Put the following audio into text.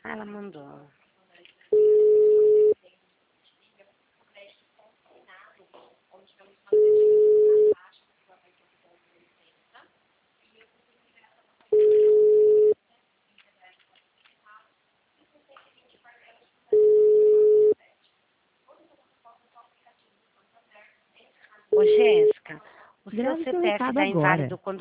Ah, ela mandou. Ô, Jéssica, o seu Grave seu CPF recado está agora. inválido quando